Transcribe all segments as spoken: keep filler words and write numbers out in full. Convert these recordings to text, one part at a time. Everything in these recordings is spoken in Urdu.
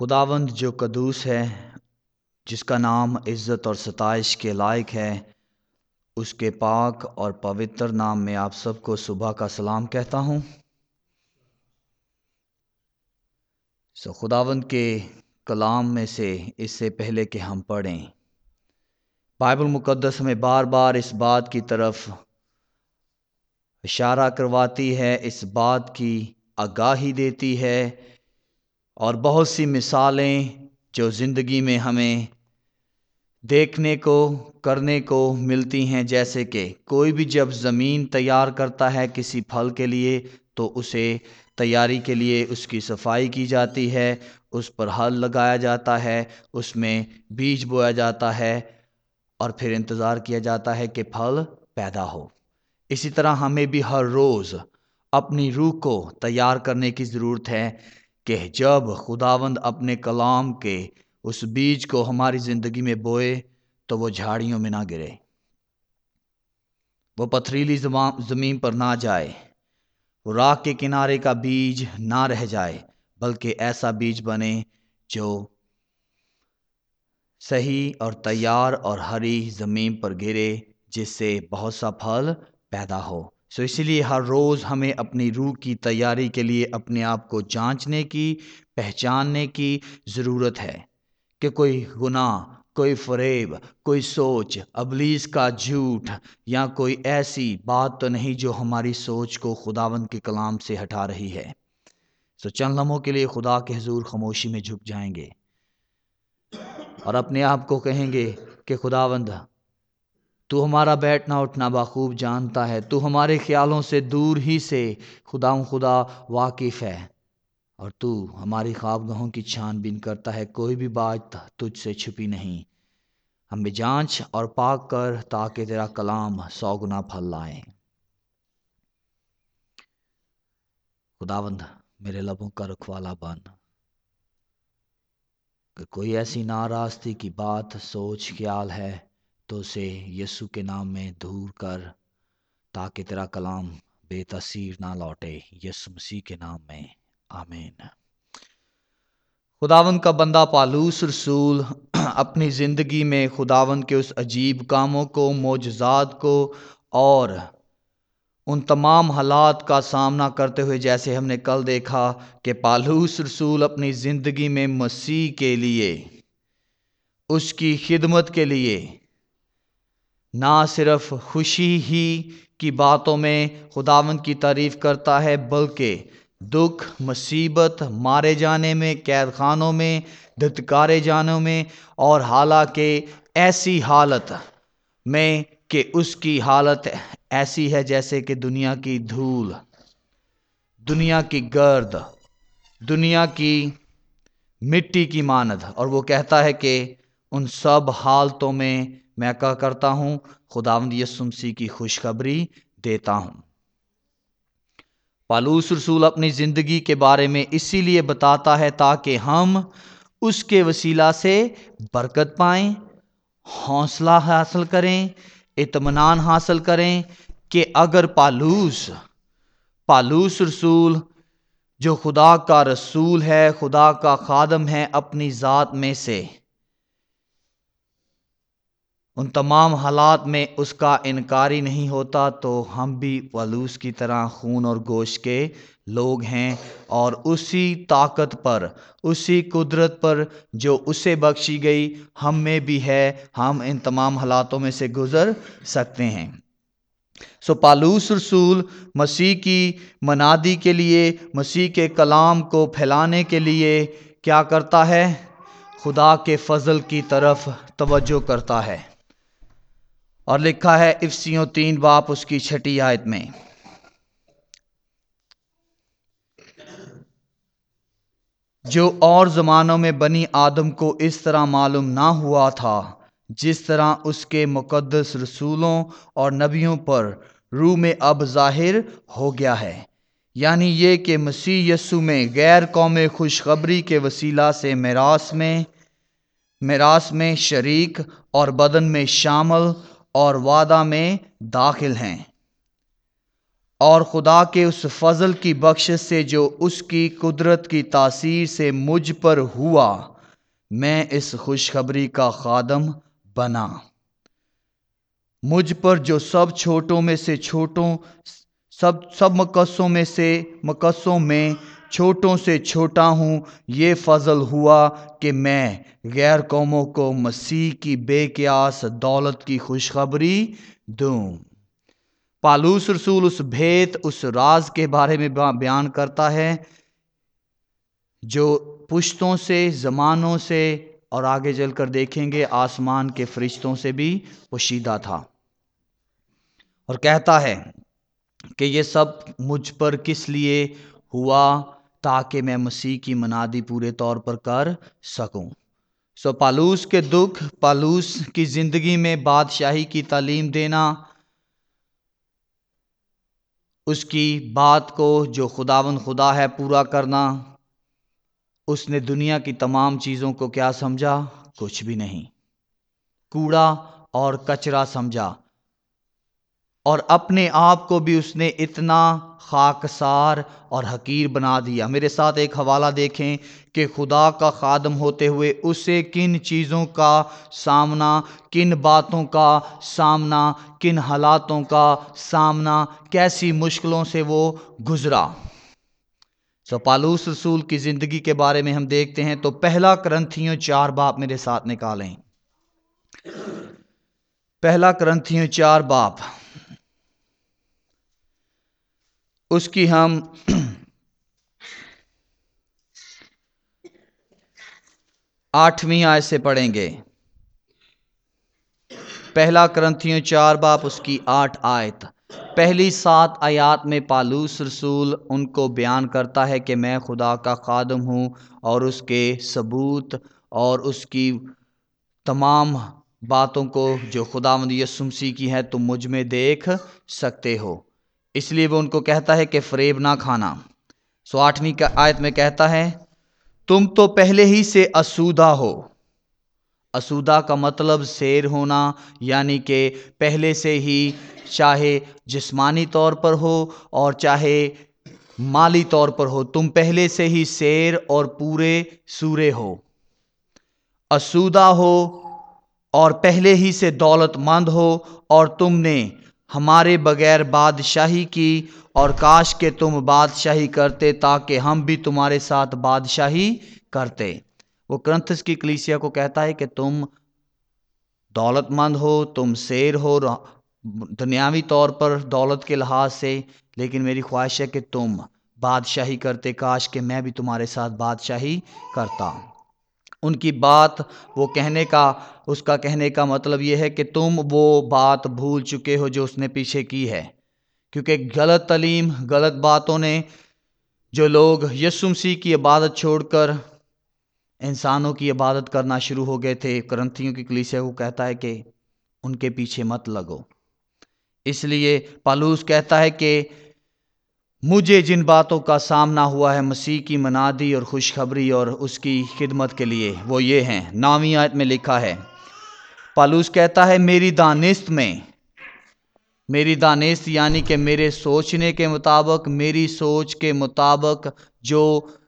خداوند جو قدوس ہے، جس کا نام عزت اور ستائش کے لائق ہے، اس کے پاک اور پوتر نام میں آپ سب کو صبح کا سلام کہتا ہوں۔ سو خداوند کے کلام میں سے اس سے پہلے کہ ہم پڑھیں، بائبل مقدس ہمیں بار بار اس بات کی طرف اشارہ کرواتی ہے، اس بات کی آگاہی دیتی ہے، اور بہت سی مثالیں جو زندگی میں ہمیں دیکھنے کو کرنے کو ملتی ہیں، جیسے کہ کوئی بھی جب زمین تیار کرتا ہے کسی پھل کے لیے تو اسے تیاری کے لیے اس کی صفائی کی جاتی ہے، اس پر ہل لگایا جاتا ہے، اس میں بیج بویا جاتا ہے اور پھر انتظار کیا جاتا ہے کہ پھل پیدا ہو۔ اسی طرح ہمیں بھی ہر روز اپنی روح کو تیار کرنے کی ضرورت ہے کہ جب خداوند اپنے کلام کے اس بیج کو ہماری زندگی میں بوئے تو وہ جھاڑیوں میں نہ گرے، وہ پتھریلی زمین پر نہ جائے، وہ راہ کے کنارے کا بیج نہ رہ جائے، بلکہ ایسا بیج بنے جو صحیح اور تیار اور ہری زمین پر گرے، جس سے بہت سا پھل پیدا ہو۔ سو اسی لیے ہر روز ہمیں اپنی روح کی تیاری کے لیے اپنے آپ کو جانچنے کی، پہچاننے کی ضرورت ہے کہ کوئی گناہ، کوئی فریب، کوئی سوچ، ابلیس کا جھوٹ یا کوئی ایسی بات تو نہیں جو ہماری سوچ کو خداوند کے کلام سے ہٹا رہی ہے۔ سو چند لمحوں کے لیے خدا کے حضور خاموشی میں جھک جائیں گے اور اپنے آپ کو کہیں گے کہ خداوند، تو ہمارا بیٹھنا اٹھنا بخوب جانتا ہے، تو ہمارے خیالوں سے دور ہی سے خدا خدا واقف ہے، اور تو ہماری خوابگاہوں کی چھان بین کرتا ہے، کوئی بھی بات تجھ سے چھپی نہیں۔ ہمیں جانچ اور پاک کر تاکہ تیرا کلام سو گنا پھل لائے۔ خداوند میرے لبوں کا رکھوالا بن، کہ کوئی ایسی ناراستی کی بات، سوچ، خیال ہے تو اسے یسوع کے نام میں دور کر تاکہ تیرا کلام بے تاثیر نہ لوٹے، یسوع مسیح کے نام میں آمین۔ خداوند کا بندہ پالوس رسول اپنی زندگی میں خداوند کے اس عجیب کاموں کو، معجزات کو اور ان تمام حالات کا سامنا کرتے ہوئے، جیسے ہم نے کل دیکھا کہ پالوس رسول اپنی زندگی میں مسیح کے لیے، اس کی خدمت کے لیے نہ صرف خوشی ہی کی باتوں میں خداوند کی تعریف کرتا ہے، بلکہ دکھ، مصیبت، مارے جانے میں، قید خانوں میں، دھتکارے جانے میں، اور حالانکہ ایسی حالت میں کہ اس کی حالت ایسی ہے جیسے کہ دنیا کی دھول، دنیا کی گرد، دنیا کی مٹی کی مانند، اور وہ کہتا ہے کہ ان سب حالتوں میں میں کیا کرتا ہوں؟ خداوند یسوع مسیح کی خوشخبری دیتا ہوں۔ پالوس رسول اپنی زندگی کے بارے میں اسی لیے بتاتا ہے تاکہ ہم اس کے وسیلہ سے برکت پائیں، حوصلہ حاصل کریں، اطمینان حاصل کریں کہ اگر پالوس پالوس رسول جو خدا کا رسول ہے، خدا کا خادم ہے، اپنی ذات میں سے ان تمام حالات میں اس کا انکاری نہیں ہوتا، تو ہم بھی پالوس کی طرح خون اور گوشت کے لوگ ہیں، اور اسی طاقت پر، اسی قدرت پر جو اسے بخشی گئی ہم میں بھی ہے، ہم ان تمام حالاتوں میں سے گزر سکتے ہیں۔ سو پالوس رسول مسیح کی منادی کے لیے، مسیح کے کلام کو پھیلانے کے لیے کیا کرتا ہے؟ خدا کے فضل کی طرف توجہ کرتا ہے، اور لکھا ہے افسیوں تین باب اس کی چھٹی آیت میں، جو اور زمانوں میں بنی آدم کو اس طرح معلوم نہ ہوا تھا، جس طرح اس کے مقدس رسولوں اور نبیوں پر روح میں اب ظاہر ہو گیا ہے، یعنی یہ کہ مسیح یسوع میں غیر قوم خوشخبری کے وسیلہ سے میراث میں میراث میں شریک اور بدن میں شامل اور وعدہ میں داخل ہیں، اور خدا کے اس فضل کی بخشش سے جو اس کی قدرت کی تاثیر سے مجھ پر ہوا، میں اس خوشخبری کا خادم بنا۔ مجھ پر جو سب چھوٹوں میں سے چھوٹوں سب سب مقدسوں میں سے مقدسوں میں چھوٹوں سے چھوٹا ہوں، یہ فضل ہوا کہ میں غیر قوموں کو مسیح کی بے قیاس دولت کی خوشخبری دوں۔ پالوس رسول اس بھیت، اس راز کے بارے میں بیان کرتا ہے جو پشتوں سے، زمانوں سے اور آگے چل کر دیکھیں گے آسمان کے فرشتوں سے بھی پوشیدہ تھا، اور کہتا ہے کہ یہ سب مجھ پر کس لیے ہوا، تاکہ میں مسیح کی منادی پورے طور پر کر سکوں۔ سو پالوس کے دکھ، پالوس کی زندگی میں بادشاہی کی تعلیم دینا، اس کی بات کو جو خداوند خدا ہے پورا کرنا، اس نے دنیا کی تمام چیزوں کو کیا سمجھا؟ کچھ بھی نہیں، کوڑا اور کچرا سمجھا، اور اپنے آپ کو بھی اس نے اتنا خاکسار اور حقیر بنا دیا۔ میرے ساتھ ایک حوالہ دیکھیں کہ خدا کا خادم ہوتے ہوئے اسے کن چیزوں کا سامنا، کن باتوں کا سامنا، کن حالاتوں کا سامنا، کیسی مشکلوں سے وہ گزرا۔ سو پالوس رسول کی زندگی کے بارے میں ہم دیکھتے ہیں تو پہلا کرنتھیوں چار باپ میرے ساتھ نکالیں۔ پہلا کرنتھیوں چار باپ، اس کی ہم آٹھویں آیت سے پڑھیں گے۔ پہلا کرنتھیوں چار باپ، اس کی آٹھ آیت۔ پہلی سات آیات میں پالوس رسول ان کو بیان کرتا ہے کہ میں خدا کا خادم ہوں، اور اس کے ثبوت اور اس کی تمام باتوں کو جو خداوند یسوع مسیح کی ہے تم مجھ میں دیکھ سکتے ہو۔ اس لیے وہ ان کو کہتا ہے کہ فریب نہ کھانا۔ سو آٹھویں کا آیت میں کہتا ہے تم تو پہلے ہی سے اسودہ ہو۔ اسودہ کا مطلب سیر ہونا، یعنی کہ پہلے سے ہی، چاہے جسمانی طور پر ہو اور چاہے مالی طور پر ہو، تم پہلے سے ہی سیر اور پورے سورے ہو، اسودہ ہو اور پہلے ہی سے دولت مند ہو، اور تم نے ہمارے بغیر بادشاہی کی، اور کاش کہ تم بادشاہی کرتے تاکہ ہم بھی تمہارے ساتھ بادشاہی کرتے۔ وہ کرنتھس کی کلیسیا کو کہتا ہے کہ تم دولت مند ہو، تم سیر ہو دنیاوی طور پر دولت کے لحاظ سے، لیکن میری خواہش ہے کہ تم بادشاہی کرتے، کاش کہ میں بھی تمہارے ساتھ بادشاہی کرتا۔ ان کی بات، وہ کہنے کا اس کا کہنے کا مطلب یہ ہے کہ تم وہ بات بھول چکے ہو جو اس نے پیچھے کی ہے، کیونکہ غلط تعلیم، غلط باتوں نے جو لوگ یسوع مسیح کی عبادت چھوڑ کر انسانوں کی عبادت کرنا شروع ہو گئے تھے، کرنتھیوں کی کلیسیا کو کہتا ہے کہ ان کے پیچھے مت لگو۔ اس لیے پالوس کہتا ہے کہ مجھے جن باتوں کا سامنا ہوا ہے مسیح کی منادی اور خوشخبری اور اس کی خدمت کے لیے، وہ یہ ہیں۔ نویں آیت میں لکھا ہے، پالوس کہتا ہے میری دانست میں، میری دانست یعنی کہ میرے سوچنے کے مطابق، میری سوچ کے مطابق جو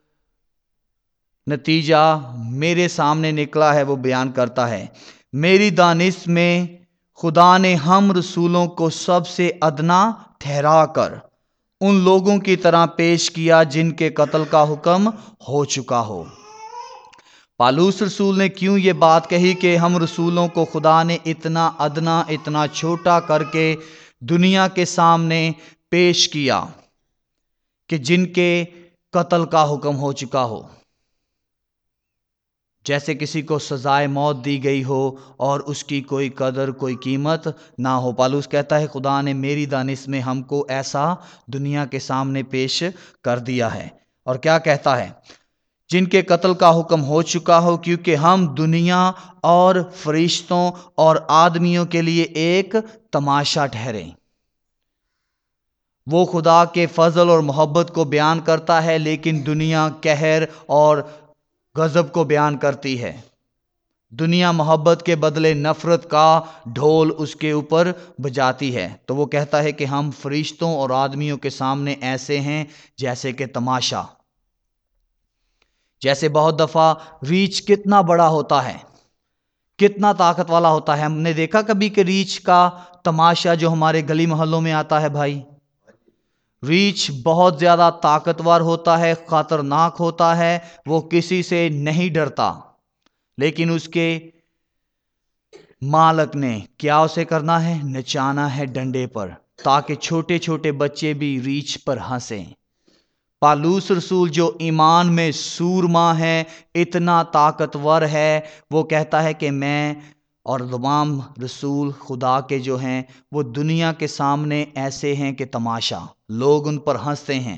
نتیجہ میرے سامنے نکلا ہے وہ بیان کرتا ہے۔ میری دانست میں خدا نے ہم رسولوں کو سب سے ادنا ٹھہرا کر ان لوگوں کی طرح پیش کیا جن کے قتل کا حکم ہو چکا ہو۔ پالوس رسول نے کیوں یہ بات کہی کہ ہم رسولوں کو خدا نے اتنا ادنا، اتنا چھوٹا کر کے دنیا کے سامنے پیش کیا کہ جن کے قتل کا حکم ہو چکا ہو؟ جیسے کسی کو سزائے موت دی گئی ہو اور اس کی کوئی قدر، کوئی قیمت نہ ہو۔ پالوس کہتا ہے خدا نے میری دانش میں ہم کو ایسا دنیا کے سامنے پیش کر دیا ہے، اور کیا کہتا ہے؟ جن کے قتل کا حکم ہو چکا ہو، کیونکہ ہم دنیا اور فرشتوں اور آدمیوں کے لیے ایک تماشا ٹھہرے۔ وہ خدا کے فضل اور محبت کو بیان کرتا ہے، لیکن دنیا قہر اور غضب کو بیان کرتی ہے۔ دنیا محبت کے بدلے نفرت کا ڈھول اس کے اوپر بجاتی ہے، تو وہ کہتا ہے کہ ہم فرشتوں اور آدمیوں کے سامنے ایسے ہیں جیسے کہ تماشا۔ جیسے بہت دفعہ ریچھ کتنا بڑا ہوتا ہے، کتنا طاقت والا ہوتا ہے۔ ہم نے دیکھا کبھی کہ ریچھ کا تماشا جو ہمارے گلی محلوں میں آتا ہے بھائی، ریچھ بہت زیادہ طاقتور ہوتا ہے، خطرناک ہوتا ہے، وہ کسی سے نہیں ڈرتا، لیکن اس کے مالک نے کیا اسے کرنا ہے؟ نچانا ہے ڈنڈے پر، تاکہ چھوٹے چھوٹے بچے بھی ریچھ پر ہنسیں۔ پالوس رسول جو ایمان میں سورما ہے، اتنا طاقتور ہے، وہ کہتا ہے کہ میں اور تمام رسول خدا کے جو ہیں وہ دنیا کے سامنے ایسے ہیں کہ تماشا، لوگ ان پر ہنستے ہیں،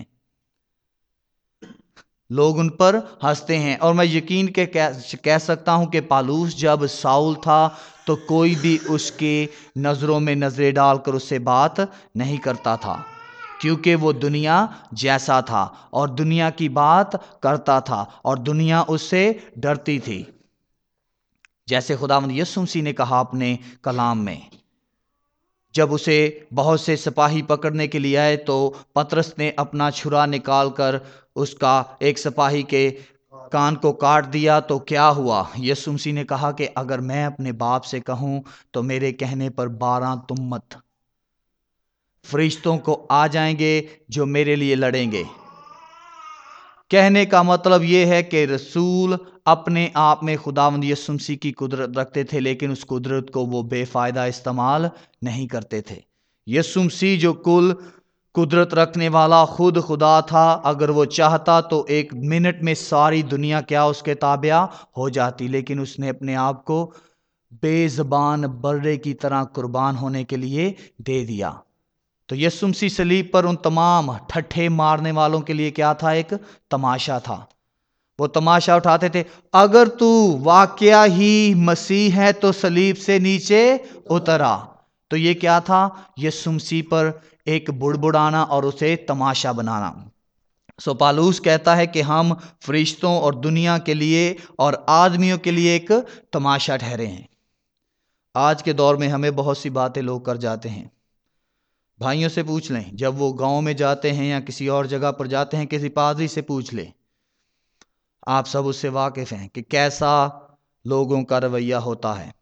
لوگ ان پر ہنستے ہیں۔ اور میں یقین کے کہہ سکتا ہوں کہ پالوس جب ساؤل تھا تو کوئی بھی اس کے نظروں میں نظریں ڈال کر اس سے بات نہیں کرتا تھا، کیونکہ وہ دنیا جیسا تھا اور دنیا کی بات کرتا تھا اور دنیا اس سے ڈرتی تھی۔ جیسے خداوند یسوع مسیح نے کہا اپنے کلام میں، جب اسے بہت سے سپاہی پکڑنے کے لیے آئے تو پطرس نے اپنا چھرا نکال کر اس کا ایک سپاہی کے کان کو کاٹ دیا، تو کیا ہوا؟ یسوع مسیح نے کہا کہ اگر میں اپنے باپ سے کہوں تو میرے کہنے پر بارہ تمت فرشتوں کو آ جائیں گے جو میرے لیے لڑیں گے۔ کہنے کا مطلب یہ ہے کہ رسول اپنے آپ میں خداوند یسوع مسیح کی قدرت رکھتے تھے، لیکن اس قدرت کو وہ بے فائدہ استعمال نہیں کرتے تھے۔ یسوع مسیح جو کل قدرت رکھنے والا خود خدا تھا، اگر وہ چاہتا تو ایک منٹ میں ساری دنیا کیا اس کے تابع ہو جاتی، لیکن اس نے اپنے آپ کو بے زبان برے کی طرح قربان ہونے کے لیے دے دیا۔ تو یسوع مسیح صلیب پر ان تمام ٹھٹھے مارنے والوں کے لیے کیا تھا؟ ایک تماشا تھا۔ وہ تماشا اٹھاتے تھے، اگر تو واقعہ ہی مسیح ہے تو صلیب سے نیچے اترا۔ تو یہ کیا تھا؟ یسوع مسیح پر ایک بڑبڑانا اور اسے تماشا بنانا۔ سو پالوس کہتا ہے کہ ہم فرشتوں اور دنیا کے لیے اور آدمیوں کے لیے ایک تماشا ٹھہرے ہیں۔ آج کے دور میں ہمیں بہت سی باتیں لوگ کر جاتے ہیں، بھائیوں سے پوچھ لیں، جب وہ گاؤں میں جاتے ہیں یا کسی اور جگہ پر جاتے ہیں، کسی پادری سے پوچھ لیں، آپ سب اس سے واقف ہیں کہ کیسا لوگوں کا رویہ ہوتا ہے،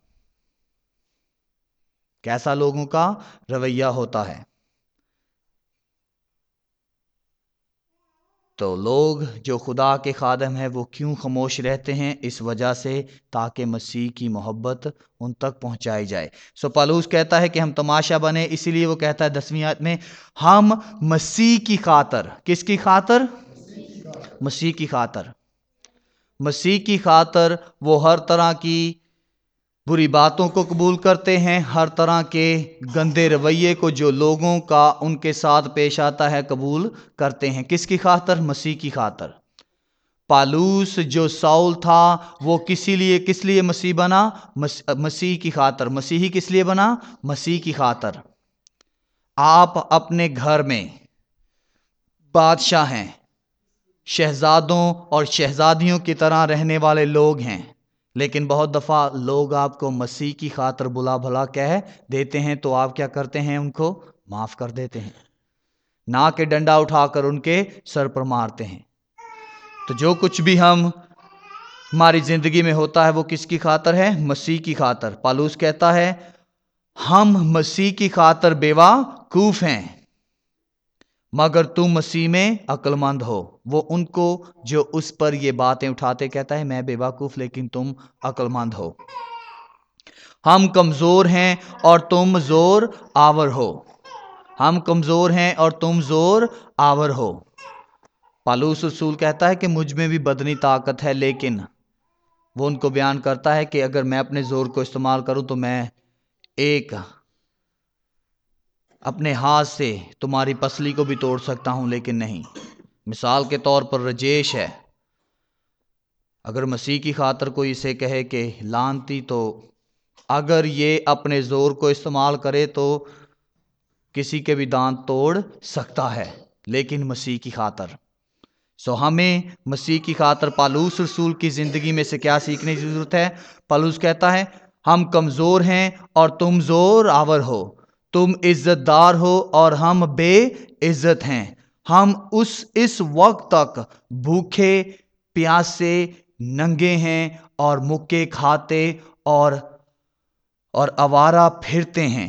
کیسا لوگوں کا رویہ ہوتا ہے۔ تو لوگ جو خدا کے خادم ہیں وہ کیوں خاموش رہتے ہیں؟ اس وجہ سے تاکہ مسیح کی محبت ان تک پہنچائی جائے۔ سو پالوس کہتا ہے کہ ہم تماشا بنے، اسی لیے وہ کہتا ہے دسویں آیت میں، ہم مسیح کی خاطر، کس کی خاطر؟ مسیح کی خاطر، مسیح کی خاطر وہ ہر طرح کی بری باتوں کو قبول کرتے ہیں، ہر طرح کے گندے رویے کو جو لوگوں کا ان کے ساتھ پیش آتا ہے قبول کرتے ہیں۔ کس کی خاطر؟ مسیح کی خاطر۔ پالوس جو ساؤل تھا وہ کسی لیے کس لیے مسیح بنا؟ مسیح کی خاطر۔ مسیحی کس لیے بنا؟ مسیح کی خاطر۔ آپ اپنے گھر میں بادشاہ ہیں، شہزادوں اور شہزادیوں کی طرح رہنے والے لوگ ہیں، لیکن بہت دفعہ لوگ آپ کو مسیح کی خاطر بلا بھلا کہہ دیتے ہیں، تو آپ کیا کرتے ہیں؟ ان کو معاف کر دیتے ہیں، نہ کہ ڈنڈا اٹھا کر ان کے سر پر مارتے ہیں۔ تو جو کچھ بھی ہم ہماری زندگی میں ہوتا ہے وہ کس کی خاطر ہے؟ مسیح کی خاطر۔ پالوس کہتا ہے ہم مسیح کی خاطر بیوقوف ہیں، مگر تم مسیح میں عقل مند ہو۔ وہ ان کو جو اس پر یہ باتیں اٹھاتے کہتا ہے میں بے وقوف لیکن تم عقل مند ہو۔ ہم کمزور ہیں اور تم زور آور ہو، ہم کمزور ہیں اور تم زور آور ہو۔ پالوس رسول کہتا ہے کہ مجھ میں بھی بدنی طاقت ہے، لیکن وہ ان کو بیان کرتا ہے کہ اگر میں اپنے زور کو استعمال کروں تو میں ایک اپنے ہاتھ سے تمہاری پسلی کو بھی توڑ سکتا ہوں، لیکن نہیں۔ مثال کے طور پر رجیش ہے، اگر مسیح کی خاطر کوئی اسے کہے کہ لعنتی، تو اگر یہ اپنے زور کو استعمال کرے تو کسی کے بھی دانت توڑ سکتا ہے، لیکن مسیح کی خاطر سو ہمیں مسیح کی خاطر پالوس رسول کی زندگی میں سے کیا سیکھنے کی ضرورت ہے؟ پالوس کہتا ہے ہم کمزور ہیں اور تم زور آور ہو، تم عزت دار ہو اور ہم بے عزت ہیں، ہم اس اس وقت تک بھوکے پیاسے ننگے ہیں اور مکے کھاتے اور اور آوارہ پھرتے ہیں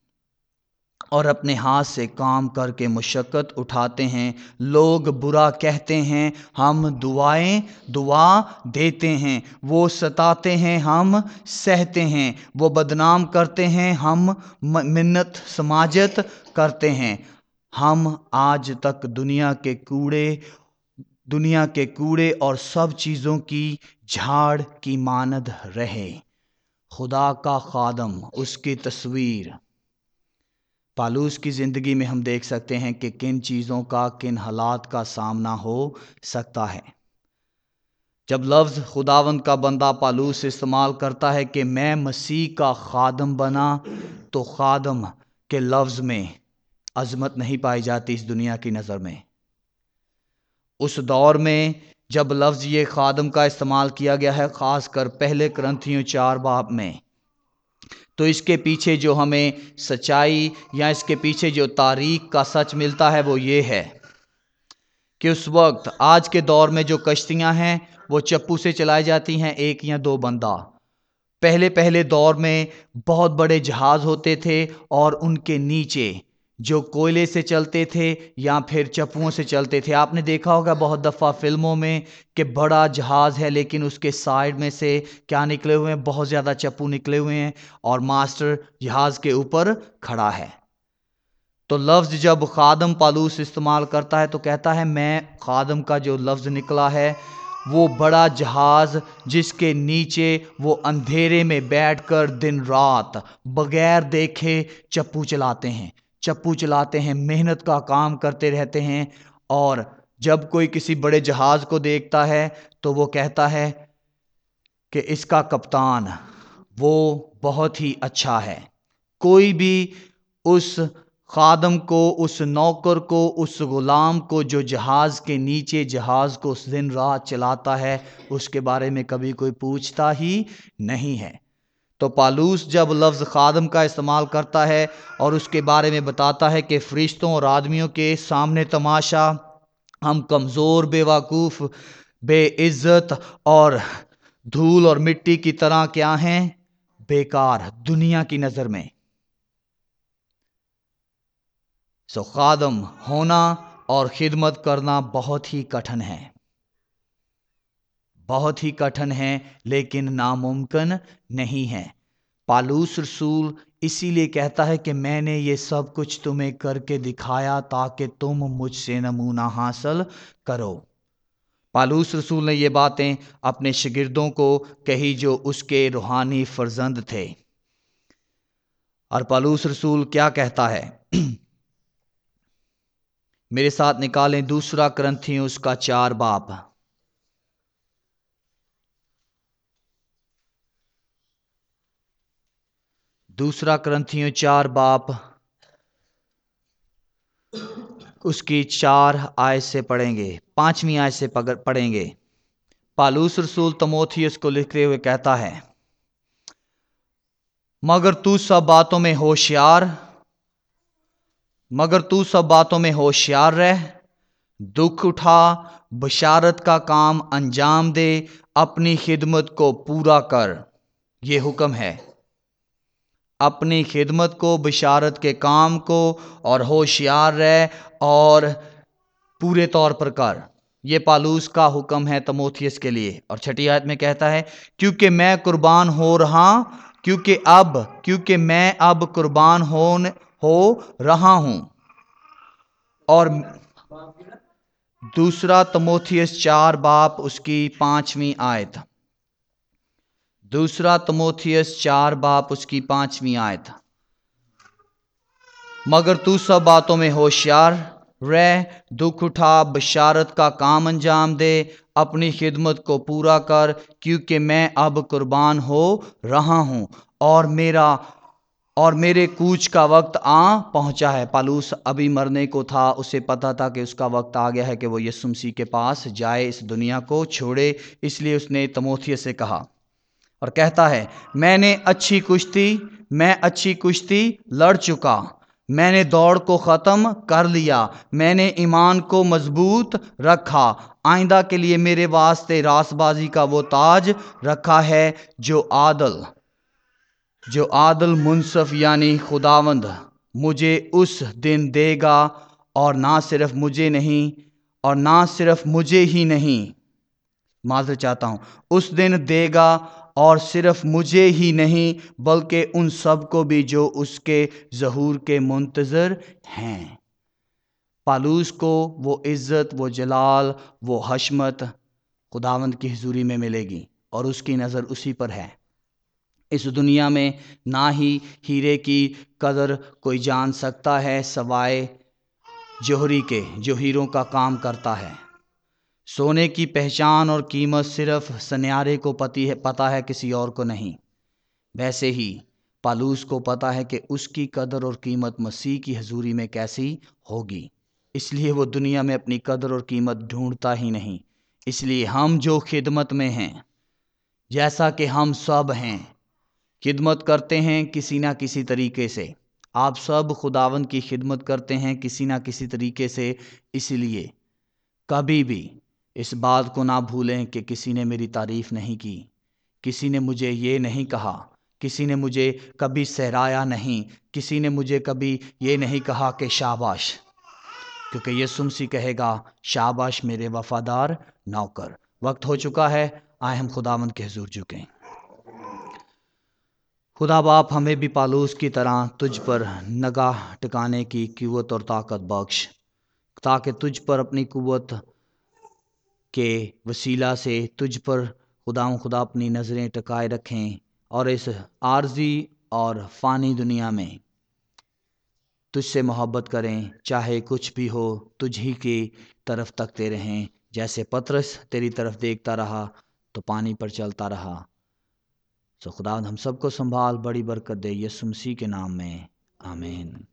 اور اپنے ہاتھ سے کام کر کے مشقت اٹھاتے ہیں، لوگ برا کہتے ہیں ہم دعائیں دعا دیتے ہیں، وہ ستاتے ہیں ہم سہتے ہیں، وہ بدنام کرتے ہیں ہم منت سماجت کرتے ہیں، ہم آج تک دنیا کے کوڑے دنیا کے کوڑے اور سب چیزوں کی جھاڑ کی مانند رہے۔ خدا کا خادم، اس کی تصویر پالوس کی زندگی میں ہم دیکھ سکتے ہیں کہ کن چیزوں کا، کن حالات کا سامنا ہو سکتا ہے۔ جب لفظ خداوند کا بندہ پالوس استعمال کرتا ہے کہ میں مسیح کا خادم بنا، تو خادم کے لفظ میں عظمت نہیں پائی جاتی اس دنیا کی نظر میں۔ اس دور میں جب لفظ یہ خادم کا استعمال کیا گیا ہے، خاص کر پہلے کرنتھیوں چار باب میں، تو اس کے پیچھے جو ہمیں سچائی یا اس کے پیچھے جو تاریخ کا سچ ملتا ہے وہ یہ ہے کہ اس وقت آج کے دور میں جو کشتیاں ہیں وہ چپو سے چلائی جاتی ہیں، ایک یا دو بندہ۔ پہلے پہلے دور میں بہت بڑے جہاز ہوتے تھے اور ان کے نیچے جو کوئلے سے چلتے تھے یا پھر چپوؤں سے چلتے تھے۔ آپ نے دیکھا ہوگا بہت دفعہ فلموں میں کہ بڑا جہاز ہے لیکن اس کے سائیڈ میں سے کیا نکلے ہوئے ہیں؟ بہت زیادہ چپو نکلے ہوئے ہیں اور ماسٹر جہاز کے اوپر کھڑا ہے۔ تو لفظ جب خادم پالوس استعمال کرتا ہے تو کہتا ہے میں خادم کا جو لفظ نکلا ہے وہ بڑا جہاز جس کے نیچے وہ اندھیرے میں بیٹھ کر دن رات بغیر دیکھے چپو چلاتے ہیں چپو چلاتے ہیں محنت کا کام کرتے رہتے ہیں، اور جب کوئی کسی بڑے جہاز کو دیکھتا ہے تو وہ کہتا ہے کہ اس کا کپتان وہ بہت ہی اچھا ہے۔ کوئی بھی اس خادم کو، اس نوکر کو، اس غلام کو جو جہاز کے نیچے جہاز کو دن رات چلاتا ہے، اس کے بارے میں کبھی کوئی پوچھتا ہی نہیں ہے۔ تو پالوس جب لفظ خادم کا استعمال کرتا ہے اور اس کے بارے میں بتاتا ہے کہ فرشتوں اور آدمیوں کے سامنے تماشا ہم کمزور، بے وقوف، بے عزت اور دھول اور مٹی کی طرح کیا ہیں؟ بیکار دنیا کی نظر میں۔ سو خادم ہونا اور خدمت کرنا بہت ہی کٹھن ہے، بہت ہی کٹھن ہے لیکن ناممکن نہیں ہے۔ پالوس رسول اسی لیے کہتا ہے کہ میں نے یہ سب کچھ تمہیں کر کے دکھایا تاکہ تم مجھ سے نمونہ حاصل کرو۔ پالوس رسول نے یہ باتیں اپنے شاگردوں کو کہی جو اس کے روحانی فرزند تھے۔ اور پالوس رسول کیا کہتا ہے؟ میرے ساتھ نکالیں دوسرا کرنتھیوں اس کا چار باب۔ دوسرا کرنتھیوں چار باب اس کی چار آیت سے پڑھیں گے، پانچویں آیت سے پڑھیں گے۔ پالوس رسول تموتھیوس کو لکھتے ہوئے کہتا ہے مگر تو سب باتوں میں ہوشیار مگر تو سب باتوں میں ہوشیار رہ، دکھ اٹھا، بشارت کا کام انجام دے، اپنی خدمت کو پورا کر۔ یہ حکم ہے، اپنی خدمت کو، بشارت کے کام کو، اور ہوشیار رہ اور پورے طور پر کر۔ یہ پالوس کا حکم ہے تموتھیوس کے لیے۔ اور چھٹی آیت میں کہتا ہے کیونکہ میں قربان ہو رہا کیونکہ اب کیونکہ میں اب قربان ہون ہو رہا ہوں۔ اور دوسرا تموتھیوس چار باب اس کی پانچویں آیت، دوسرا تموتھیوس چار باب اس کی پانچویں آیت، مگر تو سب باتوں میں ہوشیار رہ، دکھ اٹھا، بشارت کا کام انجام دے، اپنی خدمت کو پورا کر، کیونکہ میں اب قربان ہو رہا ہوں اور میرا اور میرے کوچ کا وقت آ پہنچا ہے۔ پالوس ابھی مرنے کو تھا، اسے پتہ تھا کہ اس کا وقت آ گیا ہے کہ وہ یسوع مسیح کے پاس جائے، اس دنیا کو چھوڑے، اس لیے اس نے تیموتھیوس سے کہا اور کہتا ہے میں نے اچھی کشتی میں اچھی کشتی لڑ چکا، میں نے دوڑ کو ختم کر لیا، میں نے ایمان کو مضبوط رکھا، آئندہ کے لیے میرے واسطے راست بازی کا وہ تاج رکھا ہے جو عادل جو عادل منصف یعنی خداوند مجھے اس دن دے گا، اور نہ صرف مجھے نہیں اور نہ صرف مجھے ہی نہیں معذرت چاہتا ہوں اس دن دے گا اور صرف مجھے ہی نہیں بلکہ ان سب کو بھی جو اس کے ظہور کے منتظر ہیں۔ پالوس کو وہ عزت، وہ جلال، وہ حشمت خداوند کی حضوری میں ملے گی، اور اس کی نظر اسی پر ہے۔ اس دنیا میں نہ ہی ہیرے کی قدر کوئی جان سکتا ہے سوائے جوہری کے جو ہیروں کا کام کرتا ہے۔ سونے کی پہچان اور قیمت صرف سنیارے کو پتی ہے پتہ ہے، کسی اور کو نہیں۔ ویسے ہی پالوس کو پتہ ہے کہ اس کی قدر اور قیمت مسیح کی حضوری میں کیسی ہوگی، اس لیے وہ دنیا میں اپنی قدر اور قیمت ڈھونڈتا ہی نہیں۔ اس لیے ہم جو خدمت میں ہیں، جیسا کہ ہم سب ہیں، خدمت کرتے ہیں کسی نہ کسی طریقے سے۔ آپ سب خداوند کی خدمت کرتے ہیں کسی نہ کسی طریقے سے، اس لیے کبھی بھی اس بات کو نہ بھولیں کہ کسی نے میری تعریف نہیں کی، کسی نے مجھے یہ نہیں کہا، کسی نے مجھے کبھی سراہا نہیں، کسی نے مجھے کبھی یہ نہیں کہا کہ شاباش، کیونکہ یسوع مسیح کہے گا شاباش میرے وفادار نوکر۔ وقت ہو چکا ہے، آئے ہم خداوند کے حضور جھکیں۔ خدا باپ ہمیں بھی پالوس کی طرح تجھ پر نگاہ ٹکانے کی قوت اور طاقت بخش، تاکہ تجھ پر اپنی قوت کے وسیلہ سے تجھ پر خدا و خدا اپنی نظریں ٹکائے رکھیں، اور اس عارضی اور فانی دنیا میں تجھ سے محبت کریں، چاہے کچھ بھی ہو تجھ ہی کی طرف تکتے رہیں، جیسے پطرس تیری طرف دیکھتا رہا تو پانی پر چلتا رہا۔ سو خدا ہم سب کو سنبھال، بڑی برکت دے، یسوع مسیح کے نام میں آمین۔